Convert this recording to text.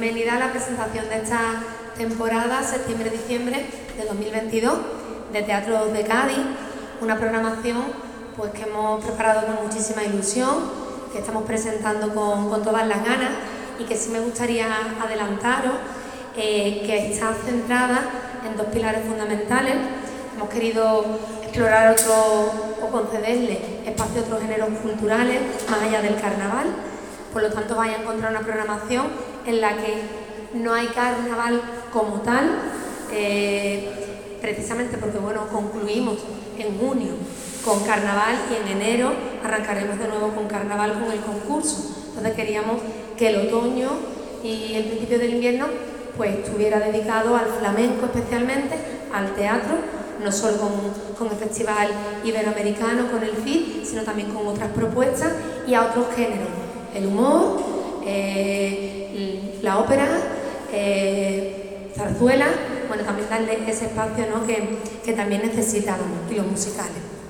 bienvenida a la presentación de esta temporada septiembre-diciembre de 2022 de Teatro de Cádiz, una programación pues que hemos preparado con muchísima ilusión, que estamos presentando con todas las ganas y que sí me gustaría adelantaros que está centrada en dos pilares fundamentales. Hemos querido explorar o concederle espacio a otros géneros culturales más allá del carnaval. Por lo tanto, vais a encontrar una programación en la que no hay carnaval como tal, precisamente porque concluimos en junio con carnaval y en enero arrancaremos de nuevo con carnaval con el concurso. Entonces queríamos que el otoño y el principio del invierno pues estuviera dedicado al flamenco especialmente, al teatro, no solo con el Festival Iberoamericano, con el FIT, sino también con otras propuestas y a otros géneros, el humor, la ópera, zarzuela, también darle ese espacio, ¿no?, que también necesitábamos, y los musicales.